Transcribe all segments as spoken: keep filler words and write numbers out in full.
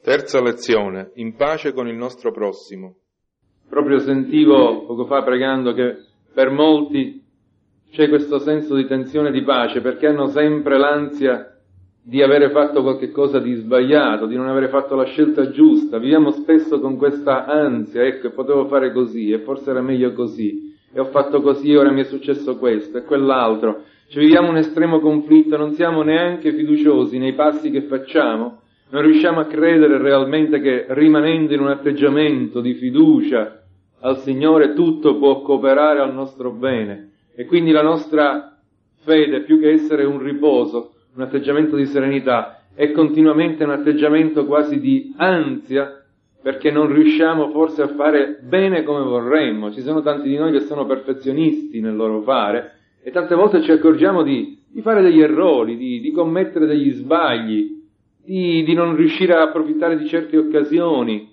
Terza lezione, in pace con il nostro prossimo. Proprio sentivo poco fa pregando che per molti c'è questo senso di tensione di pace, perché hanno sempre l'ansia di avere fatto qualche cosa di sbagliato, di non avere fatto la scelta giusta. Viviamo spesso con questa ansia, ecco, potevo fare così, e forse era meglio così, e ho fatto così, ora mi è successo questo e quell'altro. Cioè viviamo un estremo conflitto, non siamo neanche fiduciosi nei passi che facciamo, non riusciamo a credere realmente che rimanendo in un atteggiamento di fiducia al Signore tutto può cooperare al nostro bene. E quindi la nostra fede, più che essere un riposo, un atteggiamento di serenità, è continuamente un atteggiamento quasi di ansia, perché non riusciamo forse a fare bene come vorremmo. Ci sono tanti di noi che sono perfezionisti nel loro fare, e tante volte ci accorgiamo di, di fare degli errori, di, di commettere degli sbagli, di, di non riuscire a approfittare di certe occasioni.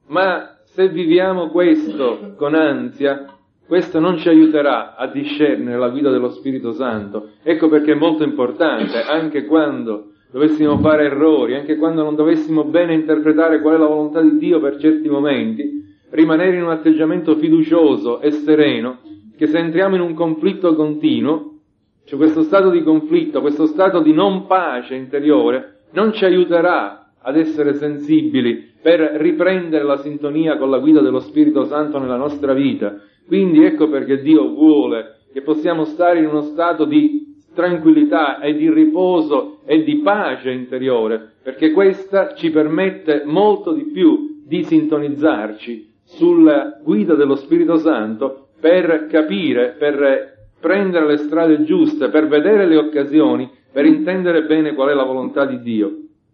Ma se viviamo questo con ansia, questo non ci aiuterà a discernere la guida dello Spirito Santo. Ecco perché è molto importante, anche quando dovessimo fare errori, anche quando non dovessimo bene interpretare qual è la volontà di Dio per certi momenti, rimanere in un atteggiamento fiducioso e sereno, che se entriamo in un conflitto continuo, cioè questo stato di conflitto, questo stato di non pace interiore, non ci aiuterà ad essere sensibili per riprendere la sintonia con la guida dello Spirito Santo nella nostra vita. Quindi ecco perché Dio vuole che possiamo stare in uno stato di tranquillità e di riposo e di pace interiore, perché questa ci permette molto di più di sintonizzarci sulla guida dello Spirito Santo per capire, per prendere le strade giuste, per vedere le occasioni, per intendere bene qual è la volontà di Dio.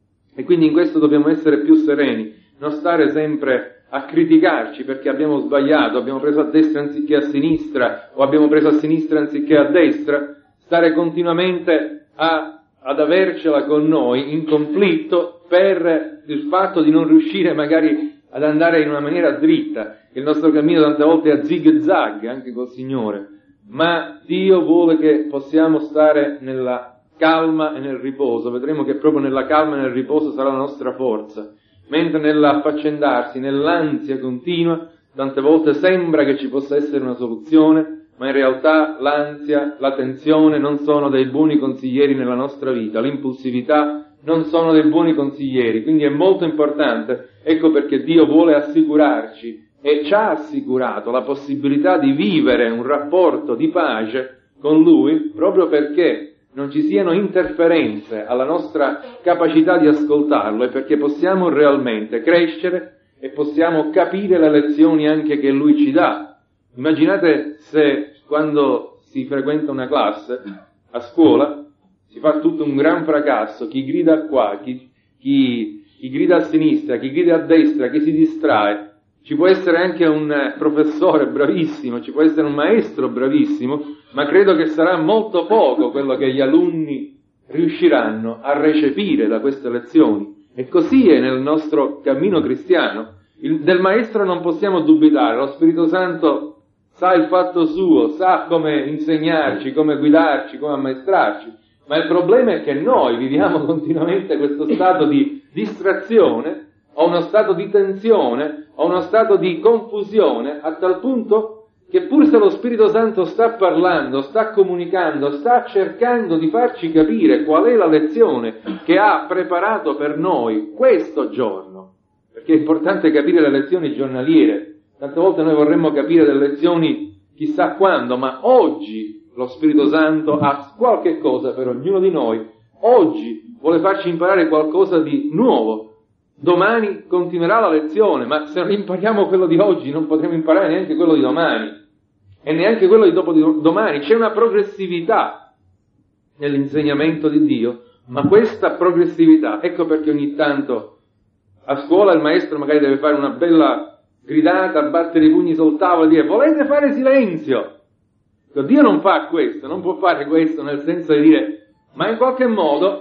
E quindi in questo dobbiamo essere più sereni, non stare sempre a criticarci perché abbiamo sbagliato, abbiamo preso a destra anziché a sinistra, o abbiamo preso a sinistra anziché a destra, stare continuamente a, ad avercela con noi in conflitto per il fatto di non riuscire magari ad andare in una maniera dritta. Il nostro cammino tante volte è a zig-zag anche col Signore, ma Dio vuole che possiamo stare nella calma e nel riposo. Vedremo che proprio nella calma e nel riposo sarà la nostra forza, mentre nell'affaccendarsi, nell'ansia continua, tante volte sembra che ci possa essere una soluzione, ma in realtà l'ansia, la tensione non sono dei buoni consiglieri nella nostra vita, l'impulsività non sono dei buoni consiglieri. Quindi è molto importante, ecco perché Dio vuole assicurarci e ci ha assicurato la possibilità di vivere un rapporto di pace con Lui, proprio perché non ci siano interferenze alla nostra capacità di ascoltarlo, e perché possiamo realmente crescere e possiamo capire le lezioni anche che Lui ci dà. Immaginate se quando si frequenta una classe a scuola si fa tutto un gran fracasso, chi grida qua, chi, chi, chi grida a sinistra, chi grida a destra, chi si distrae. Ci può essere anche un professore bravissimo, ci può essere un maestro bravissimo, ma credo che sarà molto poco quello che gli alunni riusciranno a recepire da queste lezioni. E così è nel nostro cammino cristiano. Il, del maestro non possiamo dubitare, lo Spirito Santo sa il fatto suo, sa come insegnarci, come guidarci, come ammaestrarci, ma il problema è che noi viviamo continuamente questo stato di distrazione, o uno stato di tensione, o uno stato di confusione, a tal punto che pur se lo Spirito Santo sta parlando, sta comunicando, sta cercando di farci capire qual è la lezione che ha preparato per noi questo giorno, perché è importante capire le lezioni giornaliere. Tante volte noi vorremmo capire delle lezioni chissà quando, ma oggi lo Spirito Santo ha qualche cosa per ognuno di noi, oggi vuole farci imparare qualcosa di nuovo. Domani continuerà la lezione, ma se non impariamo quello di oggi non potremo imparare neanche quello di domani e neanche quello di dopo di domani. C'è una progressività nell'insegnamento di Dio, ma questa progressività, ecco perché ogni tanto a scuola il maestro magari deve fare una bella gridata, battere i pugni sul tavolo e dire volete fare silenzio? Dio non fa questo, non può fare questo nel senso di dire, ma in qualche modo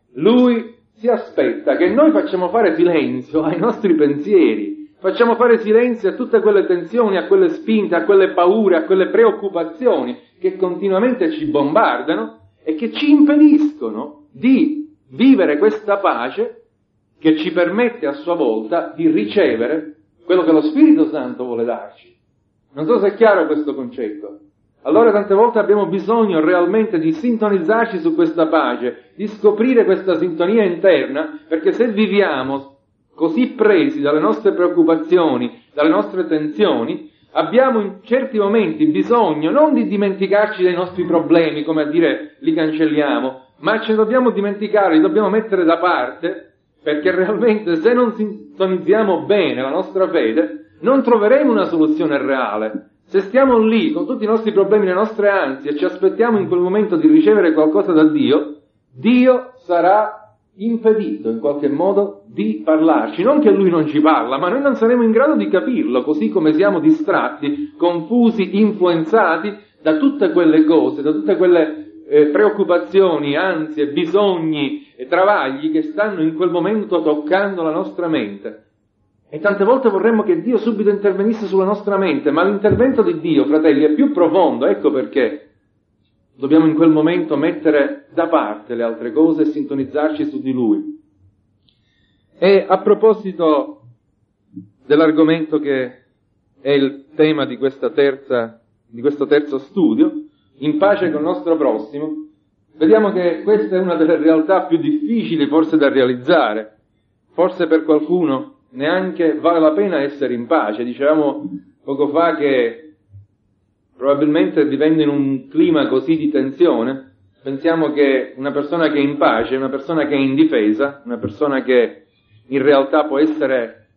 Lui si aspetta che noi facciamo fare silenzio ai nostri pensieri, facciamo fare silenzio a tutte quelle tensioni, a quelle spinte, a quelle paure, a quelle preoccupazioni che continuamente ci bombardano e che ci impediscono di vivere questa pace che ci permette a sua volta di ricevere quello che lo Spirito Santo vuole darci. Non so se è chiaro questo concetto. Allora tante volte abbiamo bisogno realmente di sintonizzarci su questa pace, di scoprire questa sintonia interna, perché se viviamo così presi dalle nostre preoccupazioni, dalle nostre tensioni, abbiamo in certi momenti bisogno non di dimenticarci dei nostri problemi, come a dire li cancelliamo, ma ce ne dobbiamo dimenticare, li dobbiamo mettere da parte, perché realmente se non sintonizziamo bene la nostra fede, non troveremo una soluzione reale. Se stiamo lì con tutti i nostri problemi, le nostre ansie, e ci aspettiamo in quel momento di ricevere qualcosa da Dio, Dio sarà impedito in qualche modo di parlarci. Non che Lui non ci parla, ma noi non saremo in grado di capirlo, così come siamo distratti, confusi, influenzati da tutte quelle cose, da tutte quelle eh, preoccupazioni, ansie, bisogni e travagli che stanno in quel momento toccando la nostra mente. E tante volte vorremmo che Dio subito intervenisse sulla nostra mente, ma l'intervento di Dio, fratelli, è più profondo. Ecco perché dobbiamo in quel momento mettere da parte le altre cose e sintonizzarci su di Lui. E a proposito dell'argomento che è il tema di questa terza, di questo terzo studio, in pace con il nostro prossimo, vediamo che questa è una delle realtà più difficili forse da realizzare. Forse per qualcuno neanche vale la pena essere in pace. Dicevamo poco fa che probabilmente vivendo in un clima così di tensione, pensiamo che una persona che è in pace è una persona che è in difesa, una persona che in realtà può essere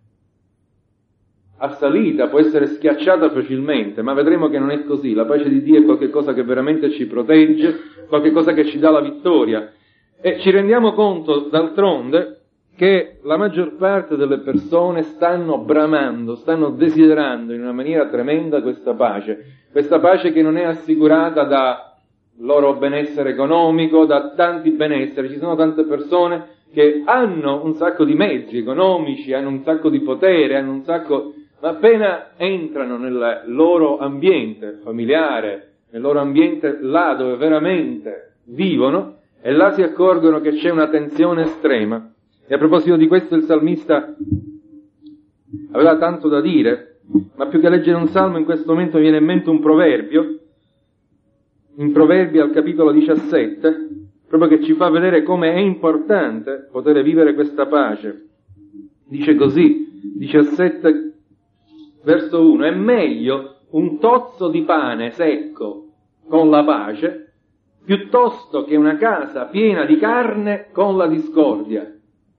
assalita, può essere schiacciata facilmente, ma vedremo che non è così. La pace di Dio è qualcosa che veramente ci protegge, qualcosa che ci dà la vittoria. E ci rendiamo conto, d'altronde, che la maggior parte delle persone stanno bramando, stanno desiderando in una maniera tremenda questa pace, questa pace che non è assicurata da loro benessere economico, da tanti benesseri. Ci sono tante persone che hanno un sacco di mezzi economici, hanno un sacco di potere, hanno un sacco, ma appena entrano nel loro ambiente familiare, nel loro ambiente là dove veramente vivono, e là si accorgono che c'è una tensione estrema. E a proposito di questo il salmista aveva tanto da dire, ma più che leggere un salmo in questo momento mi viene in mente un proverbio, in Proverbi al capitolo diciassette, proprio che ci fa vedere come è importante poter vivere questa pace. Dice così, diciassette verso uno, è meglio un tozzo di pane secco con la pace, piuttosto che una casa piena di carne con la discordia.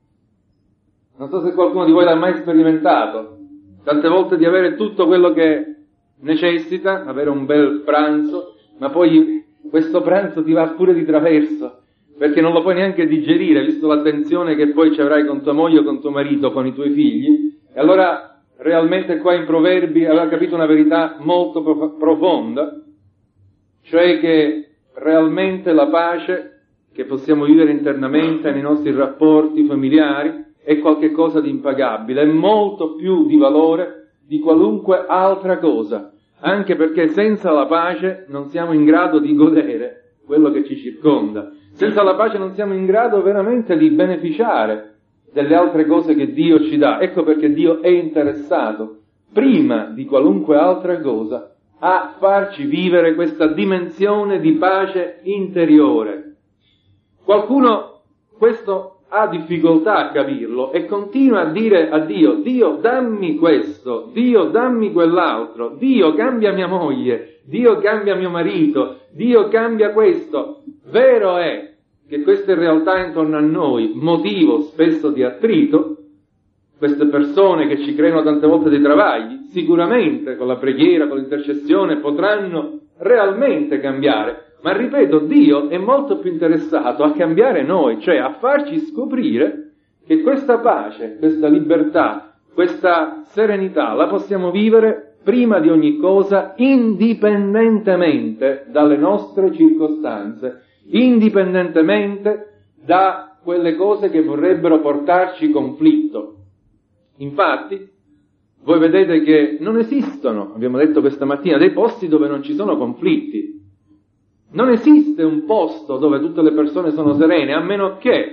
Non so se qualcuno di voi l'ha mai sperimentato, tante volte di avere tutto quello che necessita, avere un bel pranzo, ma poi questo pranzo ti va pure di traverso, perché non lo puoi neanche digerire, visto la tensione che poi ci avrai con tua moglie o con tuo marito, con i tuoi figli. E allora realmente qua in Proverbi aveva capito una verità molto prof- profonda, cioè che realmente la pace che possiamo vivere internamente nei nostri rapporti familiari è qualche cosa di impagabile, è molto più di valore di qualunque altra cosa, anche perché senza la pace non siamo in grado di godere quello che ci circonda, senza la pace non siamo in grado veramente di beneficiare delle altre cose che Dio ci dà. Ecco perché Dio è interessato, prima di qualunque altra cosa, a farci vivere questa dimensione di pace interiore. Qualcuno questo ha difficoltà a capirlo e continua a dire a Dio: Dio dammi questo, Dio dammi quell'altro, Dio cambia mia moglie, Dio cambia mio marito, Dio cambia questo. Vero è che queste realtà intorno a noi, motivo spesso di attrito, queste persone che ci creano tante volte dei travagli, sicuramente con la preghiera, con l'intercessione potranno realmente cambiare. Ma ripeto, Dio è molto più interessato a cambiare noi, cioè a farci scoprire che questa pace, questa libertà, questa serenità la possiamo vivere prima di ogni cosa indipendentemente dalle nostre circostanze, indipendentemente da quelle cose che vorrebbero portarci conflitto. Infatti, voi vedete che non esistono, abbiamo detto questa mattina, dei posti dove non ci sono conflitti. Non esiste un posto dove tutte le persone sono serene, a meno che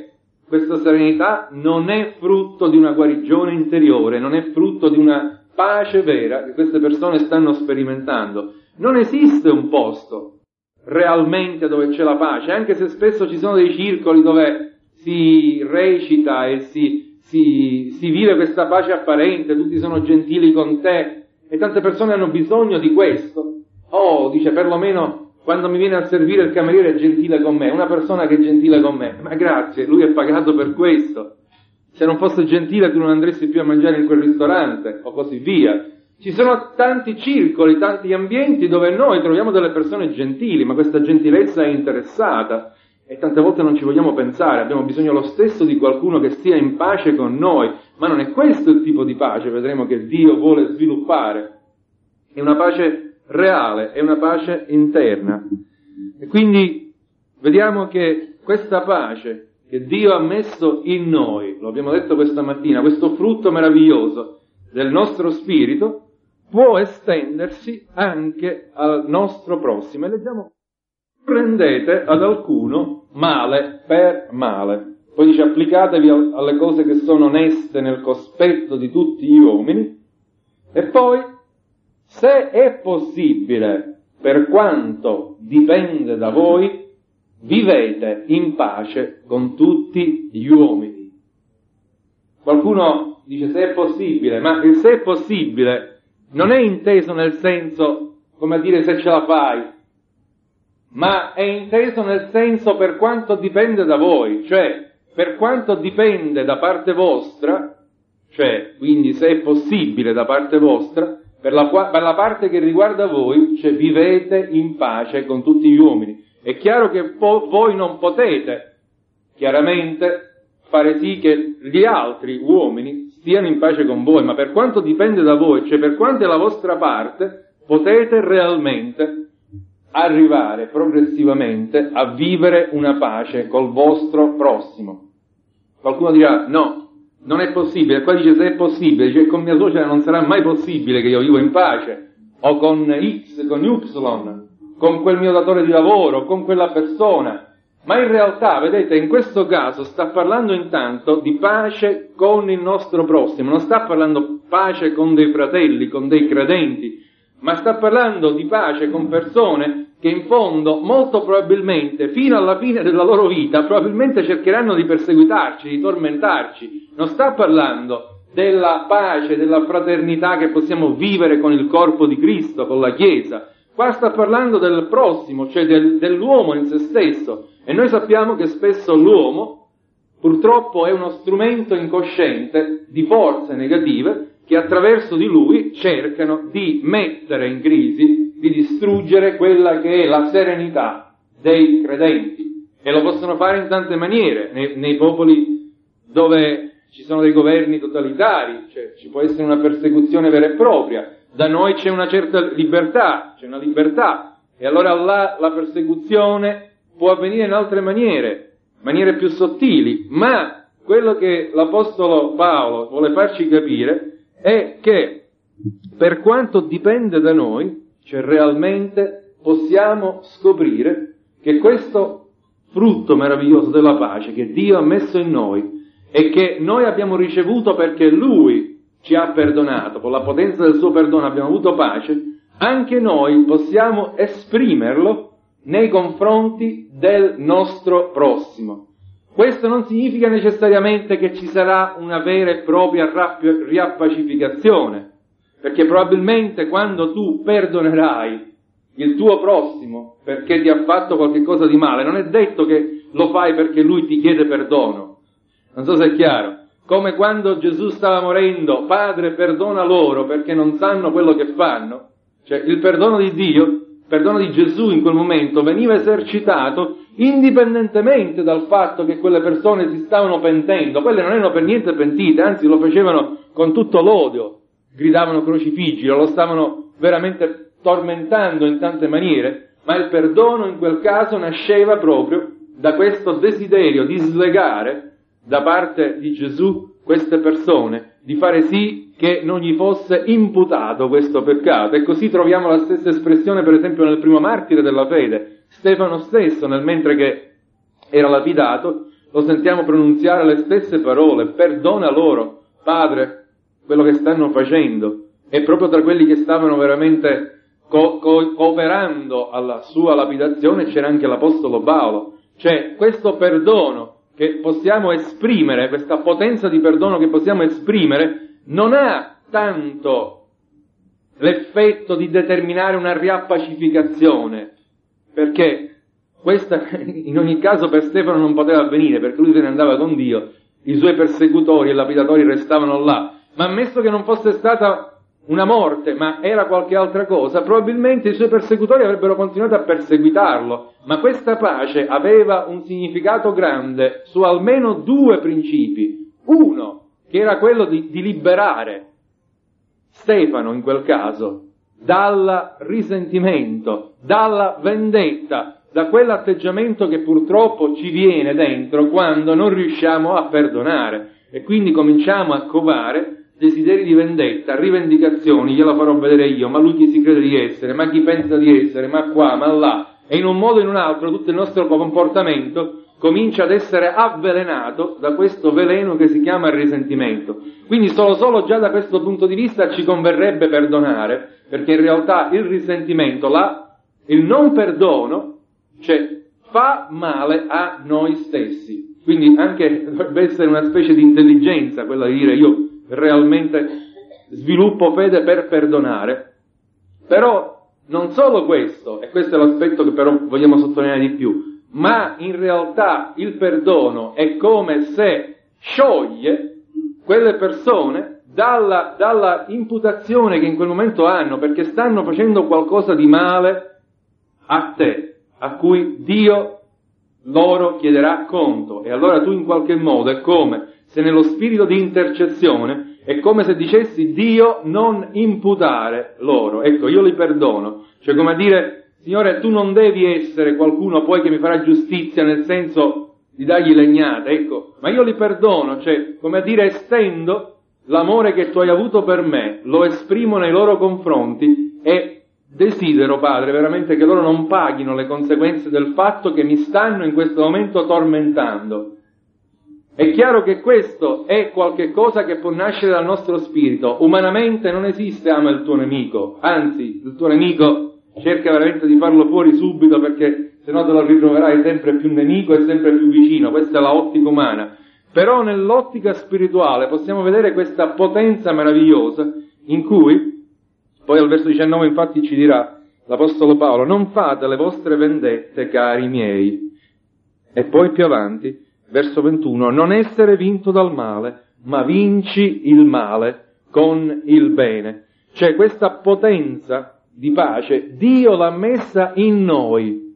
questa serenità non è frutto di una guarigione interiore, non è frutto di una pace vera che queste persone stanno sperimentando. Non esiste un posto realmente dove c'è la pace, anche se spesso ci sono dei circoli dove si recita e si, si, si vive questa pace apparente, tutti sono gentili con te, e tante persone hanno bisogno di questo. Oh, dice, perlomeno quando mi viene a servire il cameriere è gentile con me, una persona che è gentile con me, ma grazie, lui è pagato per questo. Se non fosse gentile tu non andresti più a mangiare in quel ristorante, o così via. Ci sono tanti circoli, tanti ambienti dove noi troviamo delle persone gentili, ma questa gentilezza è interessata, e tante volte non ci vogliamo pensare, abbiamo bisogno lo stesso di qualcuno che stia in pace con noi, ma non è questo il tipo di pace, vedremo, che Dio vuole sviluppare. È una pace reale, è una pace interna. E quindi vediamo che questa pace che Dio ha messo in noi, lo abbiamo detto questa mattina, questo frutto meraviglioso del nostro spirito, può estendersi anche al nostro prossimo. E leggiamo: prendete ad alcuno male per male. Poi dice: applicatevi alle cose che sono oneste nel cospetto di tutti gli uomini. E poi, se è possibile, per quanto dipende da voi, vivete in pace con tutti gli uomini. Qualcuno dice se è possibile, ma il se è possibile non è inteso nel senso, come a dire, se ce la fai, ma è inteso nel senso per quanto dipende da voi, cioè per quanto dipende da parte vostra, cioè quindi se è possibile da parte vostra, per la, per la parte che riguarda voi, cioè vivete in pace con tutti gli uomini. È chiaro che po- voi non potete chiaramente fare sì che gli altri uomini stiano in pace con voi, ma per quanto dipende da voi, cioè per quanto è la vostra parte, potete realmente arrivare progressivamente a vivere una pace col vostro prossimo. Qualcuno dirà: no, non è possibile. Qua dice se è possibile, dice con mia suocera non sarà mai possibile che io vivo in pace, o con X, con Y, con quel mio datore di lavoro, con quella persona. Ma in realtà, vedete, in questo caso sta parlando intanto di pace con il nostro prossimo, non sta parlando pace con dei fratelli, con dei credenti, ma sta parlando di pace con persone che in fondo, molto probabilmente, fino alla fine della loro vita, probabilmente cercheranno di perseguitarci, di tormentarci. Non sta parlando della pace, della fraternità che possiamo vivere con il corpo di Cristo, con la Chiesa. Qua sta parlando del prossimo, cioè del, dell'uomo in se stesso. E noi sappiamo che spesso l'uomo, purtroppo, è uno strumento incosciente di forze negative che attraverso di lui cercano di mettere in crisi, di distruggere quella che è la serenità dei credenti. E lo possono fare in tante maniere, nei, nei popoli dove ci sono dei governi totalitari, cioè ci può essere una persecuzione vera e propria. Da noi c'è una certa libertà, c'è una libertà, e allora là la persecuzione può avvenire in altre maniere, maniere più sottili, ma quello che l'Apostolo Paolo vuole farci capire è che per quanto dipende da noi, cioè realmente possiamo scoprire che questo frutto meraviglioso della pace che Dio ha messo in noi e che noi abbiamo ricevuto perché Lui ci ha perdonato, con la potenza del suo perdono abbiamo avuto pace, anche noi possiamo esprimerlo nei confronti del nostro prossimo. Questo non significa necessariamente che ci sarà una vera e propria riappacificazione, perché probabilmente quando tu perdonerai il tuo prossimo perché ti ha fatto qualche cosa di male, non è detto che lo fai perché lui ti chiede perdono. Non so se è chiaro. Come quando Gesù stava morendo: Padre, perdona loro perché non sanno quello che fanno. Cioè il perdono di Dio, il perdono di Gesù in quel momento veniva esercitato indipendentemente dal fatto che quelle persone si stavano pentendo. Quelle non erano per niente pentite, anzi lo facevano con tutto l'odio, gridavano crocifiggilo, lo stavano veramente tormentando in tante maniere, ma il perdono in quel caso nasceva proprio da questo desiderio di slegare da parte di Gesù queste persone, di fare sì che non gli fosse imputato questo peccato. E così troviamo la stessa espressione per esempio nel primo martire della fede, Stefano stesso, nel mentre che era lapidato, lo sentiamo pronunziare le stesse parole: perdona loro, Padre, quello che stanno facendo. E proprio tra quelli che stavano veramente co- co- cooperando alla sua lapidazione c'era anche l'Apostolo Paolo. Cioè, questo perdono che possiamo esprimere, questa potenza di perdono che possiamo esprimere, non ha tanto l'effetto di determinare una riappacificazione, perché questa in ogni caso per Stefano non poteva avvenire, perché lui se ne andava con Dio, i suoi persecutori e lapidatori restavano là. Ma ammesso che non fosse stata una morte, ma era qualche altra cosa, probabilmente i suoi persecutori avrebbero continuato a perseguitarlo, ma questa pace aveva un significato grande su almeno due principi. Uno, che era quello di, di liberare Stefano in quel caso dal risentimento, dalla vendetta, da quell'atteggiamento che purtroppo ci viene dentro quando non riusciamo a perdonare e quindi cominciamo a covare desideri di vendetta, rivendicazioni, gliela farò vedere io, ma lui chi si crede di essere, ma chi pensa di essere, ma qua, ma là, e in un modo o in un altro tutto il nostro comportamento comincia ad essere avvelenato da questo veleno che si chiama risentimento. Quindi solo solo già da questo punto di vista ci converrebbe perdonare, perché in realtà il risentimento, la, il non perdono, cioè fa male a noi stessi. Quindi anche dovrebbe essere una specie di intelligenza quella di dire io realmente sviluppo fede per perdonare. Però non solo questo, e questo è l'aspetto che però vogliamo sottolineare di più, ma in realtà il perdono è come se scioglie quelle persone dalla, dalla imputazione che in quel momento hanno, perché stanno facendo qualcosa di male a te, a cui Dio loro chiederà conto. E allora tu in qualche modo è come se nello spirito di intercessione è come se dicessi Dio non imputare loro, ecco io li perdono, cioè come a dire Signore tu non devi essere qualcuno poi che mi farà giustizia nel senso di dargli legnate, ecco, ma io li perdono, cioè come a dire estendo l'amore che tu hai avuto per me, lo esprimo nei loro confronti e desidero, Padre, veramente che loro non paghino le conseguenze del fatto che mi stanno in questo momento tormentando. È chiaro che questo è qualche cosa che può nascere dal nostro spirito. Umanamente non esiste ama il tuo nemico, anzi il tuo nemico cerca veramente di farlo fuori subito perché se no te lo ritroverai sempre più nemico e sempre più vicino. Questa è la ottica umana. Però nell'ottica spirituale possiamo vedere questa potenza meravigliosa in cui, poi al verso diciannove infatti ci dirà l'Apostolo Paolo, non fate le vostre vendette, cari miei. E poi più avanti, verso ventuno, non essere vinto dal male, ma vinci il male con il bene. Cioè questa potenza di pace, Dio l'ha messa in noi.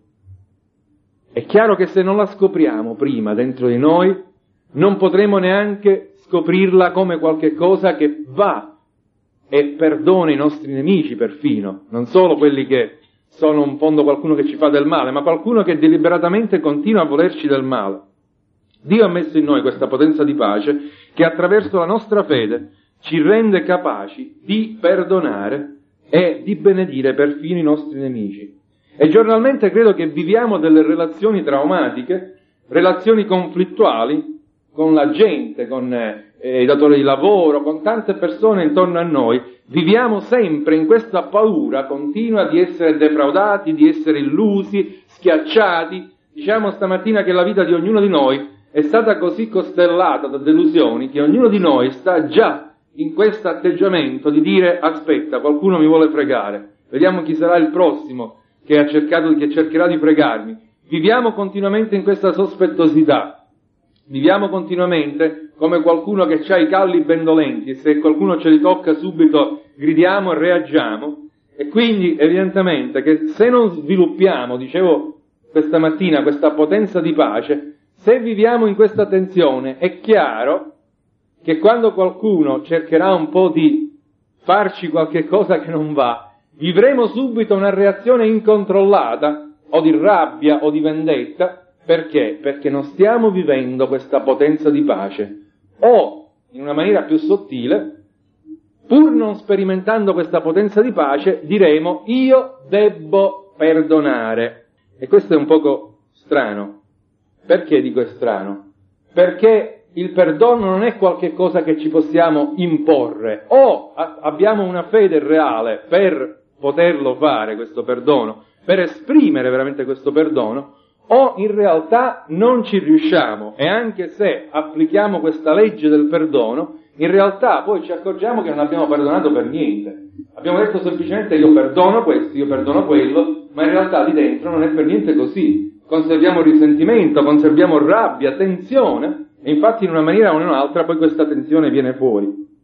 È chiaro che se non la scopriamo prima dentro di noi, non potremo neanche scoprirla come qualche cosa che va e perdona i nostri nemici perfino, non solo quelli che sono in fondo qualcuno che ci fa del male, ma qualcuno che deliberatamente continua a volerci del male. Dio ha messo in noi questa potenza di pace che attraverso la nostra fede ci rende capaci di perdonare e di benedire perfino i nostri nemici. E giornalmente credo che viviamo delle relazioni traumatiche, relazioni conflittuali con la gente, con eh, i datori di lavoro, con tante persone intorno a noi. Viviamo sempre in questa paura continua di essere defraudati, di essere illusi, schiacciati. Diciamo stamattina che la vita di ognuno di noi è stata così costellata da delusioni che ognuno di noi sta già in questo atteggiamento di dire aspetta, qualcuno mi vuole fregare, vediamo chi sarà il prossimo che ha cercato, che cercherà di fregarmi. Viviamo continuamente in questa sospettosità, viviamo continuamente come qualcuno che ha i calli ben dolenti e se qualcuno ce li tocca subito gridiamo e reagiamo. E quindi evidentemente che se non sviluppiamo, dicevo questa mattina, questa potenza di pace, se viviamo in questa tensione, è chiaro che quando qualcuno cercherà un po' di farci qualche cosa che non va, vivremo subito una reazione incontrollata, o di rabbia o di vendetta. Perché? Perché non stiamo vivendo questa potenza di pace. O, in una maniera più sottile, pur non sperimentando questa potenza di pace, diremo io debbo perdonare. E questo è un poco strano. Perché dico è strano? perché il perdono non è qualche cosa che ci possiamo imporre, o a- abbiamo una fede reale per poterlo fare questo perdono, per esprimere veramente questo perdono, o in realtà non ci riusciamo, e anche se applichiamo questa legge del perdono, in realtà poi ci accorgiamo che non abbiamo perdonato per niente. Abbiamo detto semplicemente io perdono questo, io perdono quello, ma in realtà lì dentro non è per niente così. Conserviamo risentimento, conserviamo rabbia, tensione, e infatti in una maniera o in un'altra poi questa tensione viene fuori.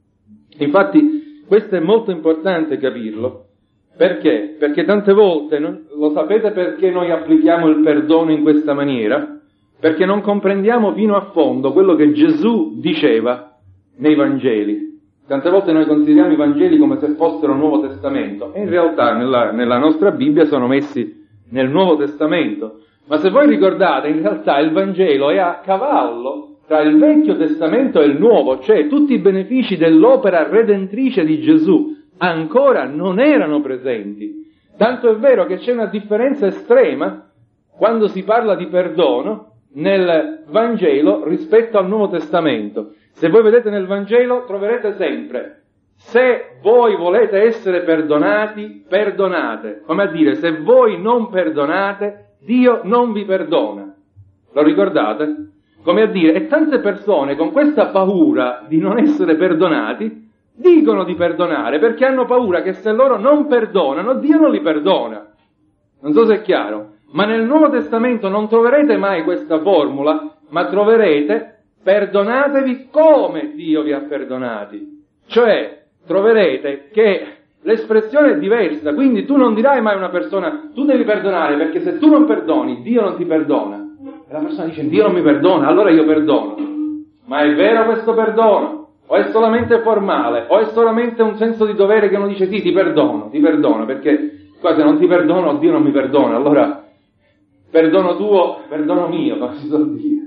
Infatti questo è molto importante capirlo. Perché? Perché tante volte, non, lo sapete perché noi applichiamo il perdono in questa maniera? Perché non comprendiamo fino a fondo quello che Gesù diceva nei Vangeli. Tante volte noi consideriamo i Vangeli come se fossero il Nuovo Testamento, e in realtà nella, nella nostra Bibbia sono messi nel Nuovo Testamento. Ma se voi ricordate, in realtà il Vangelo è a cavallo tra il Vecchio Testamento e il Nuovo, cioè tutti i benefici dell'opera redentrice di Gesù ancora non erano presenti. Tanto è vero che c'è una differenza estrema quando si parla di perdono nel Vangelo rispetto al Nuovo Testamento. Se voi vedete nel Vangelo troverete sempre: se voi volete essere perdonati, perdonate. Come a dire, se voi non perdonate, Dio non vi perdona. Lo ricordate? Come a dire, e tante persone con questa paura di non essere perdonati dicono di perdonare perché hanno paura che se loro non perdonano, Dio non li perdona. Non so se è chiaro, ma nel Nuovo Testamento non troverete mai questa formula, ma troverete: perdonatevi come Dio vi ha perdonati. Cioè, troverete che l'espressione è diversa, quindi tu non dirai mai a una persona: tu devi perdonare, perché se tu non perdoni, Dio non ti perdona. E la persona dice: Dio non mi perdona, allora io perdono. Ma è vero questo perdono? O è solamente formale? O è solamente un senso di dovere che uno dice: sì, ti perdono, ti perdono, perché qua se non ti perdono, Dio non mi perdona, allora perdono tuo, perdono mio, come si suol dire.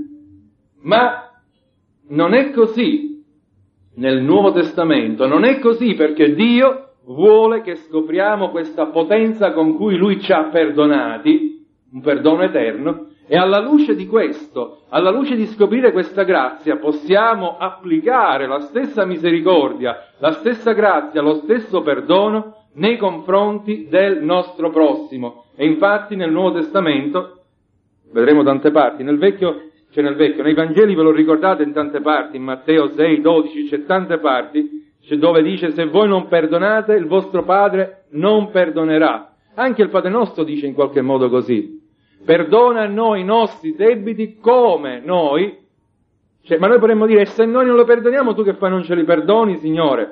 Ma non è così nel Nuovo Testamento, non è così, perché Dio vuole che scopriamo questa potenza con cui Lui ci ha perdonati, un perdono eterno, e alla luce di questo, alla luce di scoprire questa grazia, possiamo applicare la stessa misericordia, la stessa grazia, lo stesso perdono nei confronti del nostro prossimo. E infatti nel Nuovo Testamento, vedremo tante parti, nel Vecchio, cioè nel Vecchio, nei Vangeli ve lo ricordate in tante parti, in Matteo sei, dodici, c'è tante parti, c'è dove dice: se voi non perdonate, il vostro Padre non perdonerà. Anche il Padre nostro dice in qualche modo così: perdona a noi i nostri debiti come noi, cioè, ma noi potremmo dire: e se noi non lo perdoniamo, tu che fai, non ce li perdoni, Signore?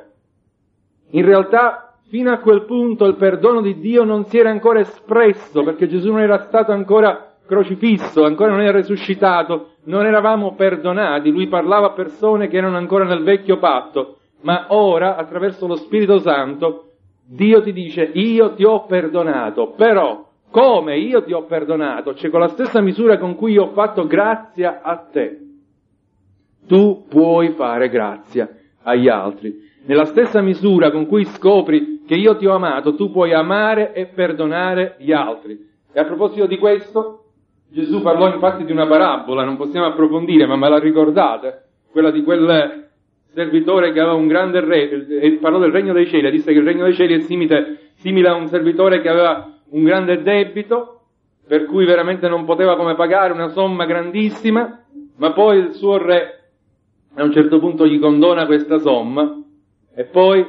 In realtà, fino a quel punto il perdono di Dio non si era ancora espresso, perché Gesù non era stato ancora crocifisso, ancora non era risuscitato, non eravamo perdonati. Lui parlava a persone che erano ancora nel vecchio patto, ma ora, attraverso lo Spirito Santo, Dio ti dice: io ti ho perdonato, però come io ti ho perdonato, cioè con la stessa misura con cui io ho fatto grazia a te, tu puoi fare grazia agli altri. Nella stessa misura con cui scopri che io ti ho amato, tu puoi amare e perdonare gli altri. E a proposito di questo, Gesù parlò infatti di una parabola, non possiamo approfondire, ma me la ricordate? Quella di quel servitore che aveva un grande re, e parlò del regno dei cieli, disse che il regno dei cieli è simile, simile a un servitore che aveva un grande debito, per cui veramente non poteva come pagare una somma grandissima, ma poi il suo re a un certo punto gli condona questa somma, e poi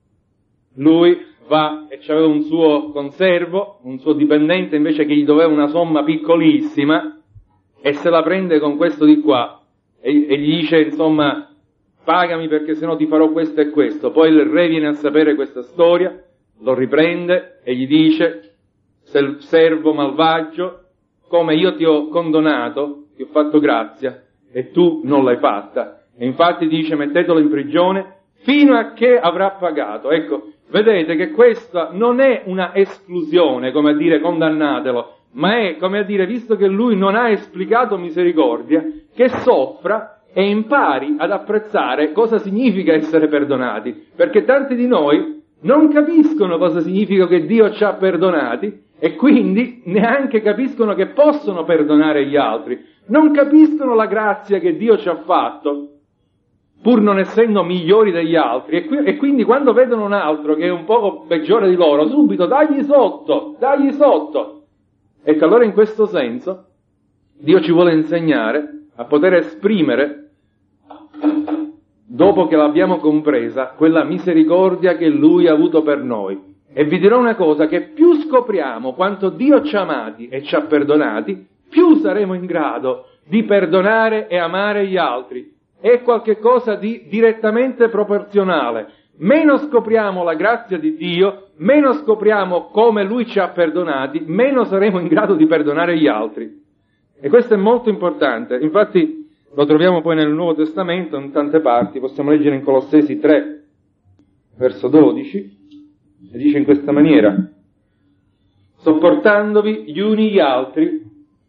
lui va e c'aveva un suo conservo, un suo dipendente invece che gli doveva una somma piccolissima, e se la prende con questo di qua, e, e gli dice insomma: pagami perché sennò ti farò questo e questo. Poi il re viene a sapere questa storia, lo riprende e gli dice: servo malvagio, come io ti ho condonato, ti ho fatto grazia, e tu non l'hai fatta. E infatti dice: mettetelo in prigione fino a che avrà pagato. Ecco, vedete che questa non è una esclusione, come a dire condannatelo, ma è come a dire, visto che lui non ha esplicato misericordia, che soffra e impari ad apprezzare cosa significa essere perdonati, perché tanti di noi non capiscono cosa significa che Dio ci ha perdonati, e quindi neanche capiscono che possono perdonare gli altri. non capiscono la grazia che Dio ci ha fatto, pur non essendo migliori degli altri, e, qui, e quindi quando vedono un altro che è un poco peggiore di loro, subito dagli sotto, dagli sotto. Ecco, allora in questo senso Dio ci vuole insegnare a poter esprimere, dopo che l'abbiamo compresa, quella misericordia che Lui ha avuto per noi. E vi dirò una cosa, che più scopriamo quanto Dio ci ha amati e ci ha perdonati, più saremo in grado di perdonare e amare gli altri. È qualche cosa di direttamente proporzionale. Meno scopriamo la grazia di Dio, meno scopriamo come Lui ci ha perdonati, meno saremo in grado di perdonare gli altri. E questo è molto importante. Infatti lo troviamo poi nel Nuovo Testamento in tante parti. Possiamo leggere in Colossesi tre, verso dodici, e dice in questa maniera: sopportandovi gli uni gli altri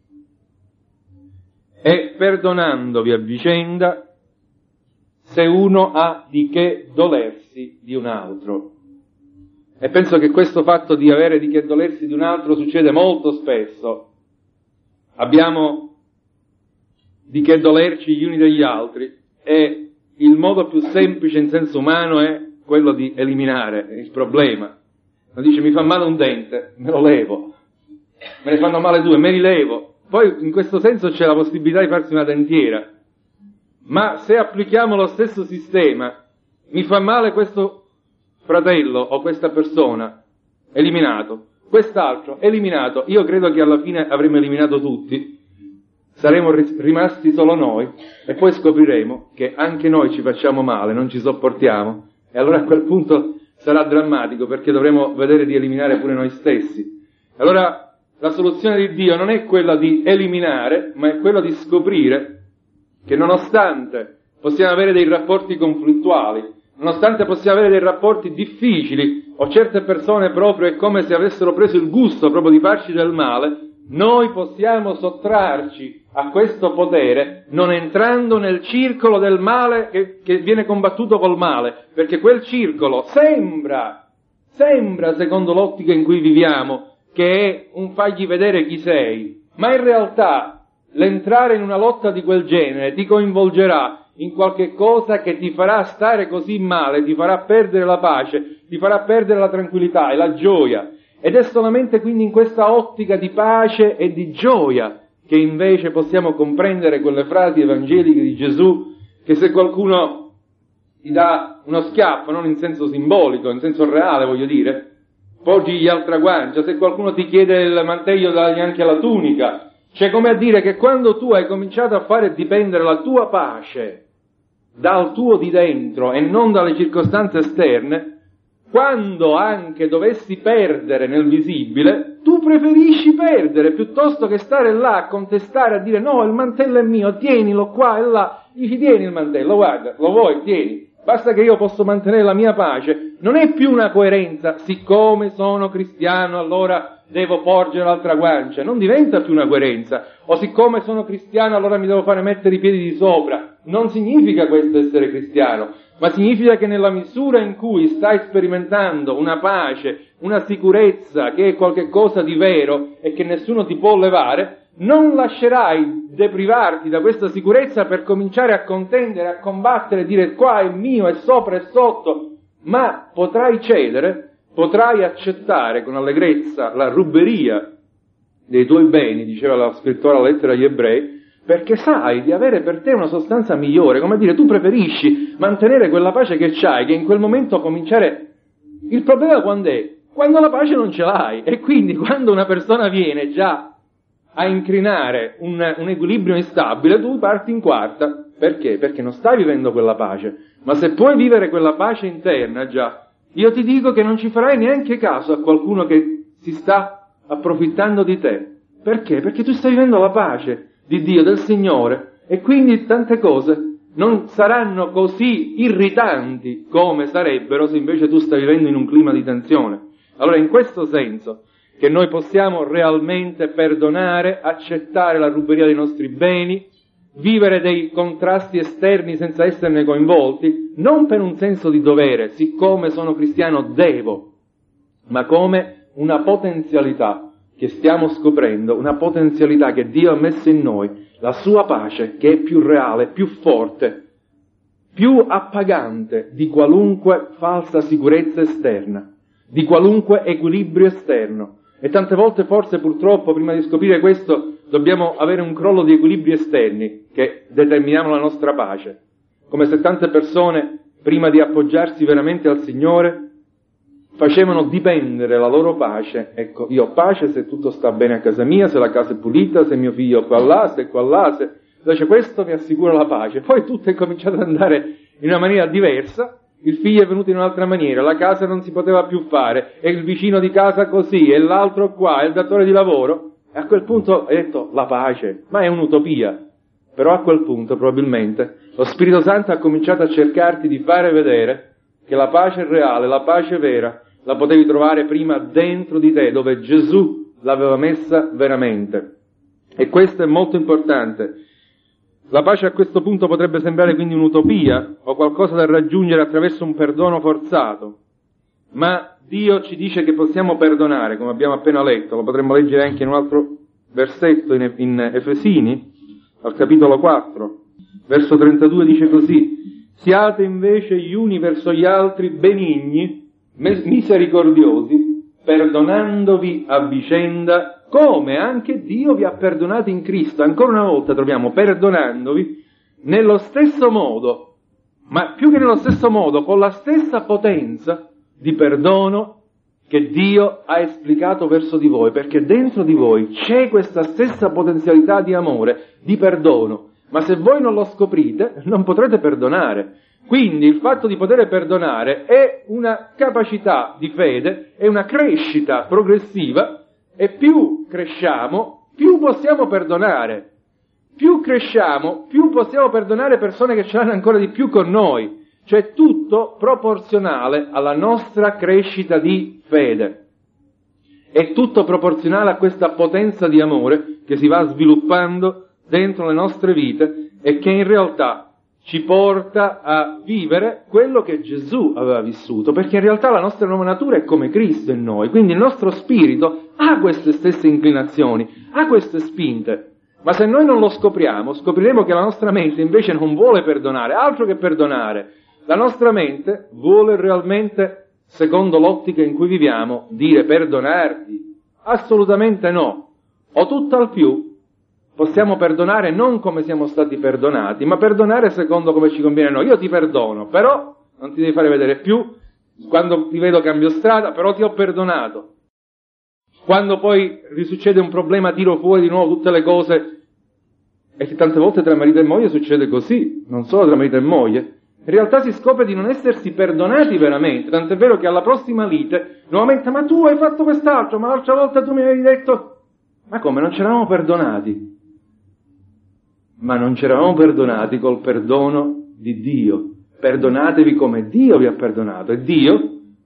e perdonandovi a vicenda se uno ha di che dolersi di un altro. E penso che questo fatto di avere di che dolersi di un altro succede molto spesso. Abbiamo di che dolerci gli uni degli altri, e il modo più semplice in senso umano è quello di eliminare il problema. Uno dice: mi fa male un dente, me lo levo, me ne fanno male due, me li levo. Poi in questo senso c'è la possibilità di farsi una dentiera. Ma se applichiamo lo stesso sistema, mi fa male questo fratello o questa persona, eliminato, quest'altro, eliminato, io credo che alla fine avremo eliminato tutti, saremo rimasti solo noi, e poi scopriremo che anche noi ci facciamo male, non ci sopportiamo, e allora a quel punto sarà drammatico, perché dovremo vedere di eliminare pure noi stessi. Allora la soluzione di Dio non è quella di eliminare, ma è quella di scoprire che nonostante possiamo avere dei rapporti conflittuali, nonostante possiamo avere dei rapporti difficili, o certe persone proprio è come se avessero preso il gusto proprio di farci del male, noi possiamo sottrarci a questo potere non entrando nel circolo del male che, che viene combattuto col male, perché quel circolo sembra, sembra secondo l'ottica in cui viviamo, che è un fagli vedere chi sei, ma in realtà l'entrare in una lotta di quel genere ti coinvolgerà in qualche cosa che ti farà stare così male, ti farà perdere la pace, ti farà perdere la tranquillità e la gioia. Ed è solamente quindi in questa ottica di pace e di gioia che invece possiamo comprendere quelle frasi evangeliche di Gesù, che se qualcuno ti dà uno schiaffo, non in senso simbolico, in senso reale voglio dire, poggi l'altra guancia, se qualcuno ti chiede il mantello dagli anche la tunica. C'è come a dire che quando tu hai cominciato a fare dipendere la tua pace dal tuo di dentro e non dalle circostanze esterne, quando anche dovessi perdere nel visibile, tu preferisci perdere piuttosto che stare là a contestare, a dire no, il mantello è mio, tienilo qua e là, dici tieni il mantello, guarda, lo vuoi, tieni, basta che io posso mantenere la mia pace. Non è più una coerenza, siccome sono cristiano allora devo porgere l'altra guancia, non diventa più una coerenza, o siccome sono cristiano allora mi devo fare mettere i piedi di sopra. Non significa questo essere cristiano, ma significa che nella misura in cui stai sperimentando una pace, una sicurezza che è qualche cosa di vero e che nessuno ti può levare, non lascerai deprivarti da questa sicurezza per cominciare a contendere, a combattere, dire qua è mio, è sopra, è sotto, ma potrai cedere, potrai accettare con allegrezza la ruberia dei tuoi beni, diceva la scrittura alla lettera agli ebrei, perché sai di avere per te una sostanza migliore, come a dire, tu preferisci mantenere quella pace che c'hai, che in quel momento cominciare. Il problema quando è? Quando la pace non ce l'hai, e quindi quando una persona viene già a incrinare un, un equilibrio instabile, tu parti in quarta. Perché? Perché non stai vivendo quella pace. Ma se puoi vivere quella pace interna già, io ti dico che non ci farai neanche caso a qualcuno che si sta approfittando di te. Perché? Perché tu stai vivendo la pace di Dio, del Signore, e quindi tante cose non saranno così irritanti come sarebbero se invece tu stai vivendo in un clima di tensione. Allora, in questo senso che noi possiamo realmente perdonare, accettare la ruberia dei nostri beni, vivere dei contrasti esterni senza esserne coinvolti, non per un senso di dovere, siccome sono cristiano devo, ma come una potenzialità che stiamo scoprendo una potenzialità che Dio ha messo in noi, la sua pace che è più reale, più forte, più appagante di qualunque falsa sicurezza esterna, di qualunque equilibrio esterno. E tante volte forse purtroppo prima di scoprire questo dobbiamo avere un crollo di equilibri esterni che determinano la nostra pace. Come se tante persone prima di appoggiarsi veramente al Signore facevano dipendere la loro pace. Ecco, io ho pace se tutto sta bene a casa mia, se la casa è pulita, se mio figlio è qua là, se è qua là, se... Invece questo mi assicura la pace. Poi tutto è cominciato ad andare in una maniera diversa, il figlio è venuto in un'altra maniera, la casa non si poteva più fare, e il vicino di casa così, e l'altro qua, e il datore di lavoro. E a quel punto ho detto, la pace, ma è un'utopia. Però a quel punto probabilmente lo Spirito Santo ha cominciato a cercarti di fare vedere che la pace reale, la pace vera, la potevi trovare prima dentro di te, dove Gesù l'aveva messa veramente. E questo è molto importante. La pace a questo punto potrebbe sembrare quindi un'utopia o qualcosa da raggiungere attraverso un perdono forzato, ma Dio ci dice che possiamo perdonare, come abbiamo appena letto, lo potremmo leggere anche in un altro versetto in, in Efesini, al capitolo quattro, verso trentadue dice così: siate invece gli uni verso gli altri benigni, misericordiosi, perdonandovi a vicenda, come anche Dio vi ha perdonati in Cristo. Ancora una volta troviamo perdonandovi nello stesso modo, ma più che nello stesso modo, con la stessa potenza di perdono che Dio ha esplicato verso di voi, perché dentro di voi c'è questa stessa potenzialità di amore, di perdono, ma se voi non lo scoprite non potrete perdonare. Quindi il fatto di poter perdonare è una capacità di fede, è una crescita progressiva, e più cresciamo, più possiamo perdonare. Più cresciamo, più possiamo perdonare persone che ce l'hanno ancora di più con noi. Cioè tutto proporzionale alla nostra crescita di fede. È tutto proporzionale a questa potenza di amore che si va sviluppando dentro le nostre vite e che in realtà ci porta a vivere quello che Gesù aveva vissuto, perché in realtà la nostra nuova natura è come Cristo in noi, quindi il nostro spirito ha queste stesse inclinazioni, ha queste spinte, ma se noi non lo scopriamo, scopriremo che la nostra mente invece non vuole perdonare, altro che perdonare. La nostra mente vuole realmente, secondo l'ottica in cui viviamo, dire perdonarti. Assolutamente no. O tutt'al più possiamo perdonare non come siamo stati perdonati, ma perdonare secondo come ci conviene a noi. Io ti perdono, però non ti devi fare vedere più, quando ti vedo cambio strada, però ti ho perdonato. Quando poi risuccede un problema tiro fuori di nuovo tutte le cose, e tante volte tra marito e moglie succede così, non solo tra marito e moglie. In realtà si scopre di non essersi perdonati veramente, tant'è vero che alla prossima lite nuovamente, ma tu hai fatto quest'altro, ma l'altra volta tu mi avevi detto, ma come, non ci eravamo perdonati? Ma non ci eravamo perdonati col perdono di Dio. Perdonatevi come Dio vi ha perdonato. E Dio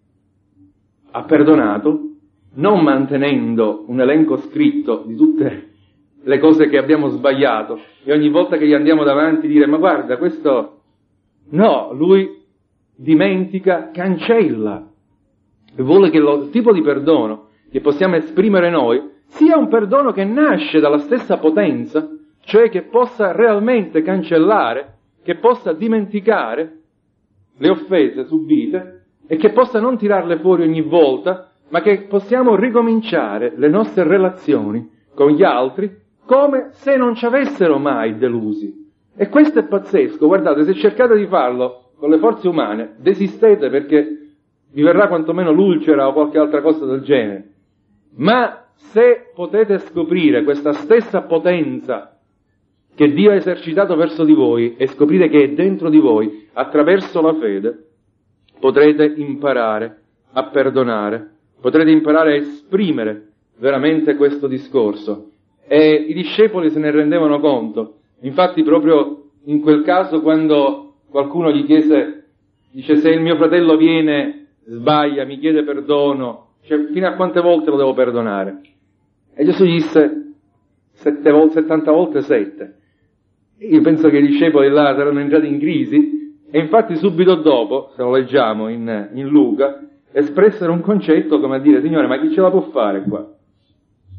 ha perdonato non mantenendo un elenco scritto di tutte le cose che abbiamo sbagliato e ogni volta che gli andiamo davanti dire ma guarda questo... No, lui dimentica, cancella e vuole che lo tipo di perdono che possiamo esprimere noi sia un perdono che nasce dalla stessa potenza, cioè che possa realmente cancellare, che possa dimenticare le offese subite e che possa non tirarle fuori ogni volta, ma che possiamo ricominciare le nostre relazioni con gli altri come se non ci avessero mai delusi. E questo è pazzesco, guardate, se cercate di farlo con le forze umane, desistete perché vi verrà quantomeno l'ulcera o qualche altra cosa del genere. Ma se potete scoprire questa stessa potenza che Dio ha esercitato verso di voi e scoprire che è dentro di voi attraverso la fede, potrete imparare a perdonare, potrete imparare a esprimere veramente questo discorso. E i discepoli se ne rendevano conto. Infatti proprio in quel caso quando qualcuno gli chiese, dice se il mio fratello viene, sbaglia, mi chiede perdono, cioè fino a quante volte lo devo perdonare? E Gesù gli disse sette volte, settanta volte sette. Io penso che i discepoli là saranno entrati in crisi e infatti subito dopo, se lo leggiamo in, in Luca, espressero un concetto come a dire Signore ma chi ce la può fare qua?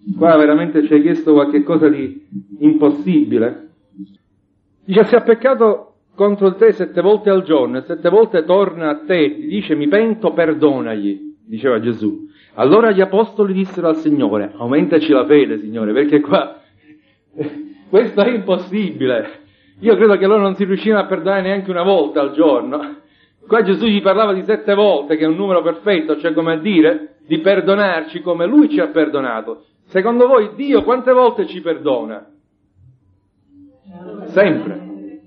Qua veramente ci hai chiesto qualche cosa di impossibile. Dice, se ha peccato contro te sette volte al giorno e sette volte torna a te, ti dice mi pento, perdonagli, diceva Gesù. Allora gli apostoli dissero al Signore, aumentaci la fede, Signore, perché qua questo è impossibile. Io credo che loro non si riuscivano a perdonare neanche una volta al giorno. Qua Gesù gli parlava di sette volte, che è un numero perfetto, cioè come a dire di perdonarci come Lui ci ha perdonato. Secondo voi Dio quante volte ci perdona? Sempre.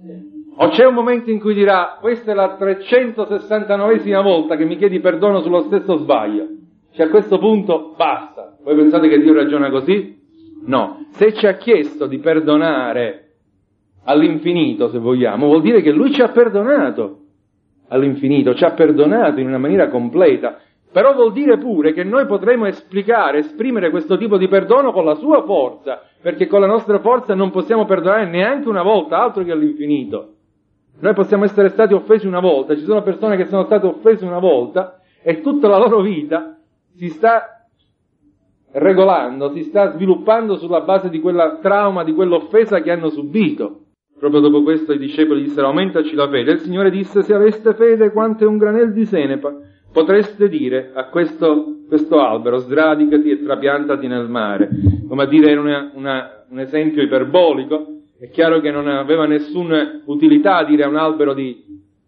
O c'è un momento in cui dirà, questa è la trecentosessantanovesima volta che mi chiedi perdono sullo stesso sbaglio. Cioè a questo punto basta. Voi pensate che Dio ragiona così? No. Se ci ha chiesto di perdonare all'infinito, se vogliamo, vuol dire che Lui ci ha perdonato all'infinito, ci ha perdonato in una maniera completa. Però vuol dire pure che noi potremo esplicare, esprimere questo tipo di perdono con la sua forza, perché con la nostra forza non possiamo perdonare neanche una volta, altro che all'infinito. Noi possiamo essere stati offesi una volta, ci sono persone che sono state offese una volta e tutta la loro vita si sta regolando, si sta sviluppando sulla base di quella trauma, di quell'offesa che hanno subito. Proprio dopo questo i discepoli dissero aumentaci la fede. Il Signore disse se aveste fede quanto è un granel di senepa, potreste dire a questo, questo albero sradicati e trapiantati nel mare. Come a dire era una, una, un esempio iperbolico. È chiaro che non aveva nessuna utilità dire a un albero di,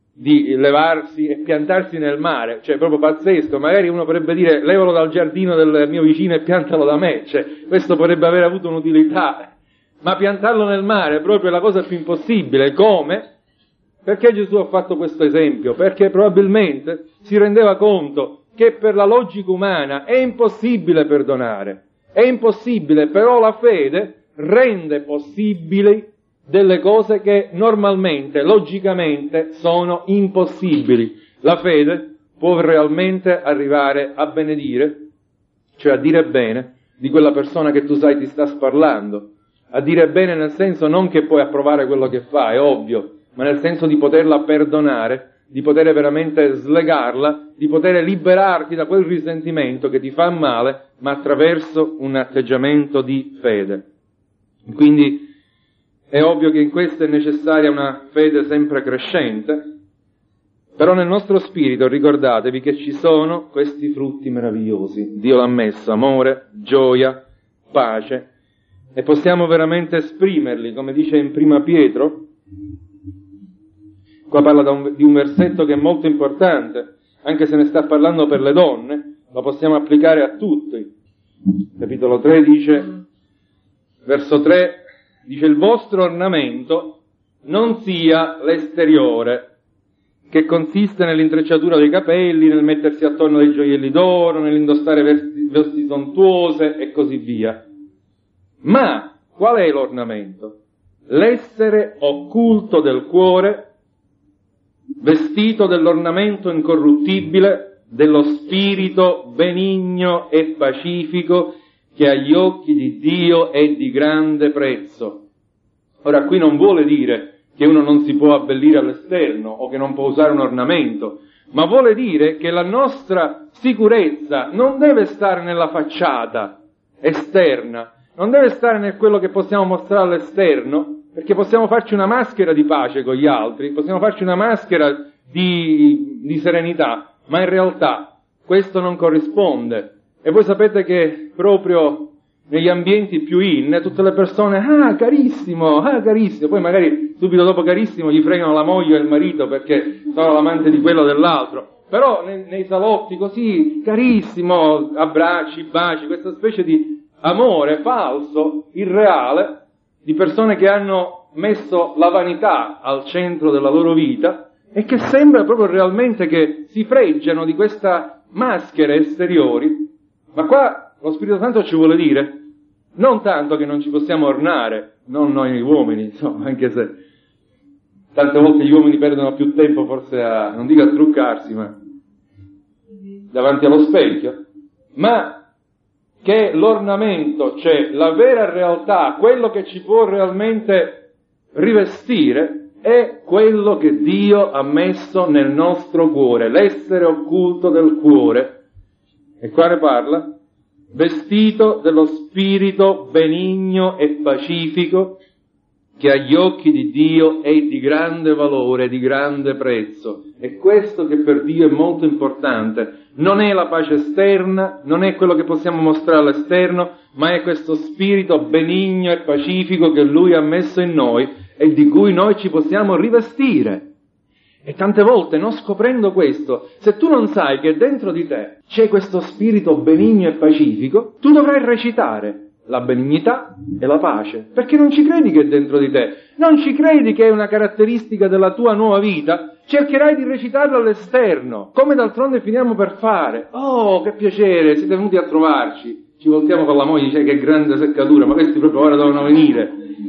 di levarsi e piantarsi nel mare, cioè proprio pazzesco. Magari uno potrebbe dire levalo dal giardino del mio vicino e piantalo da me, cioè questo potrebbe aver avuto un'utilità, ma piantarlo nel mare è proprio la cosa più impossibile. Come? Perché Gesù ha fatto questo esempio? Perché probabilmente si rendeva conto che per la logica umana è impossibile perdonare, è impossibile, però la fede rende possibili delle cose che normalmente, logicamente, sono impossibili. La fede può realmente arrivare a benedire, cioè a dire bene di quella persona che tu sai ti sta sparlando, a dire bene nel senso non che puoi approvare quello che fa, è ovvio, ma nel senso di poterla perdonare, di poter veramente slegarla, di poter liberarti da quel risentimento che ti fa male, ma attraverso un atteggiamento di fede. Quindi è ovvio che in questo è necessaria una fede sempre crescente, però nel nostro spirito ricordatevi che ci sono questi frutti meravigliosi. Dio l'ha messo, amore, gioia, pace, e possiamo veramente esprimerli, come dice in Prima Pietro. Qua parla da un, di un versetto che è molto importante, anche se ne sta parlando per le donne, lo possiamo applicare a tutti. Capitolo tre dice... Verso tre dice il vostro ornamento non sia l'esteriore, che consiste nell'intrecciatura dei capelli, nel mettersi attorno dei gioielli d'oro, nell'indossare vesti, vesti sontuose e così via. Ma qual è l'ornamento? L'essere occulto del cuore, vestito dell'ornamento incorruttibile dello spirito benigno e pacifico, che agli occhi di Dio è di grande prezzo. Ora, qui non vuole dire che uno non si può abbellire all'esterno o che non può usare un ornamento, ma vuole dire che la nostra sicurezza non deve stare nella facciata esterna, non deve stare nel quello che possiamo mostrare all'esterno, perché possiamo farci una maschera di pace con gli altri, possiamo farci una maschera di, di serenità, ma in realtà questo non corrisponde. E voi sapete che proprio negli ambienti più in, tutte le persone, ah carissimo, ah carissimo, poi magari subito dopo carissimo gli fregano la moglie e il marito perché sono l'amante di quello o dell'altro, però nei, nei salotti così, carissimo, abbracci, baci, questa specie di amore falso, irreale, di persone che hanno messo la vanità al centro della loro vita e che sembra proprio realmente che si freggiano di questa maschere esteriori. Ma qua lo Spirito Santo ci vuole dire non tanto che non ci possiamo ornare, non noi uomini, insomma, anche se tante volte gli uomini perdono più tempo forse a, non dico a truccarsi, ma davanti allo specchio, ma che l'ornamento, cioè la vera realtà, quello che ci può realmente rivestire, è quello che Dio ha messo nel nostro cuore, l'essere occulto del cuore. E qua ne parla? vestito dello spirito benigno e pacifico, che agli occhi di Dio è di grande valore, di grande prezzo. E questo che per Dio è molto importante. Non è la pace esterna, non è quello che possiamo mostrare all'esterno, ma è questo spirito benigno e pacifico che Lui ha messo in noi e di cui noi ci possiamo rivestire. E tante volte, non scoprendo questo, se tu non sai che dentro di te c'è questo spirito benigno e pacifico, tu dovrai recitare la benignità e la pace, perché non ci credi che è dentro di te, non ci credi che è una caratteristica della tua nuova vita, cercherai di recitarlo all'esterno, come d'altronde finiamo per fare. Oh, che piacere, siete venuti a trovarci, ci voltiamo con la moglie, dice che grande seccatura, ma questi proprio ora devono venire.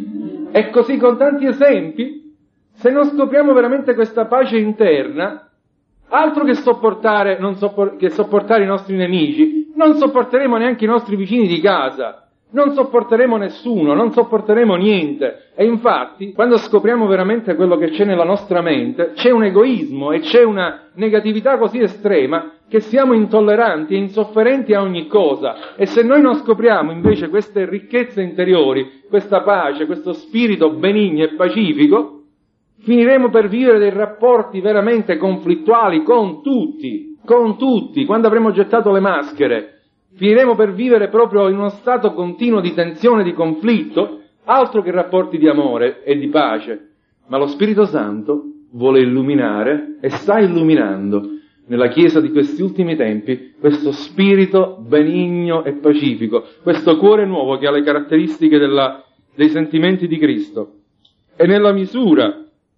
E così con tanti esempi. Se non scopriamo veramente questa pace interna, altro che sopportare, non soppor- che sopportare i nostri nemici, non sopporteremo neanche i nostri vicini di casa, non sopporteremo nessuno, non sopporteremo niente. E infatti, quando scopriamo veramente quello che c'è nella nostra mente, c'è un egoismo e c'è una negatività così estrema che siamo intolleranti e insofferenti a ogni cosa. E se noi non scopriamo invece queste ricchezze interiori, questa pace, questo spirito benigno e pacifico, finiremo per vivere dei rapporti veramente conflittuali con tutti, con tutti. Quando avremo gettato le maschere, finiremo per vivere proprio in uno stato continuo di tensione, di conflitto, altro che rapporti di amore e di pace. Ma lo Spirito Santo vuole illuminare e sta illuminando nella Chiesa di questi ultimi tempi questo spirito benigno e pacifico, questo cuore nuovo che ha le caratteristiche della, dei sentimenti di Cristo. E nella misura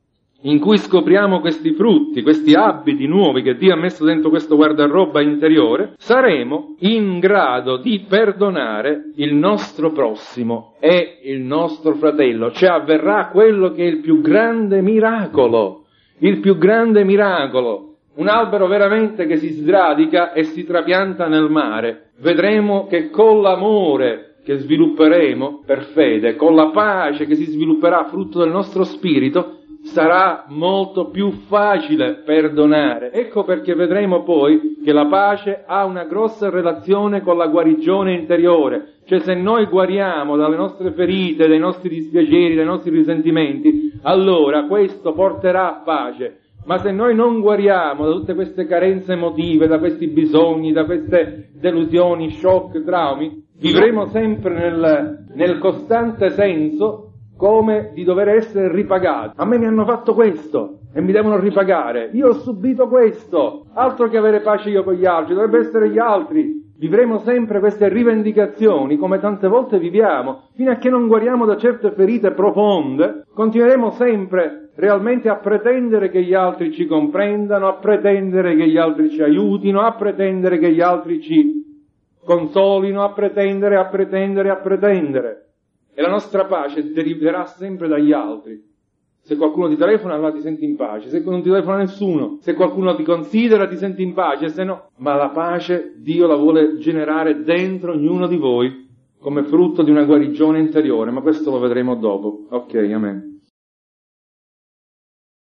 in cui scopriamo questi frutti, questi abiti nuovi che Dio ha messo dentro questo guardaroba interiore, saremo in grado di perdonare il nostro prossimo e il nostro fratello. Cioè avverrà quello che è il più grande miracolo, il più grande miracolo. Un albero veramente che si sradica e si trapianta nel mare. Vedremo che con l'amore che svilupperemo per fede, con la pace che si svilupperà frutto del nostro spirito, sarà molto più facile perdonare. Ecco perché vedremo poi che la pace ha una grossa relazione con la guarigione interiore. Cioè se noi guariamo dalle nostre ferite, dai nostri dispiaceri, dai nostri risentimenti, allora questo porterà pace. Ma se noi non guariamo da tutte queste carenze emotive, da questi bisogni, da queste delusioni, shock, traumi, vivremo sempre nel, nel costante senso come di dover essere ripagati. A me mi hanno fatto questo e mi devono ripagare. Io ho subito questo. Altro che avere pace io con gli altri, dovrebbe essere gli altri. Vivremo sempre queste rivendicazioni come tante volte viviamo. Fino a che non guariamo da certe ferite profonde, continueremo sempre realmente a pretendere che gli altri ci comprendano, a pretendere che gli altri ci aiutino, a pretendere che gli altri ci consolino, a pretendere, a pretendere, a pretendere. E la nostra pace deriverà sempre dagli altri. Se qualcuno ti telefona, allora ti senti in pace. Se non ti telefona nessuno, se qualcuno ti considera, ti senti in pace. Se no, ma la pace Dio la vuole generare dentro ognuno di voi come frutto di una guarigione interiore. Ma questo lo vedremo dopo. Ok, amen.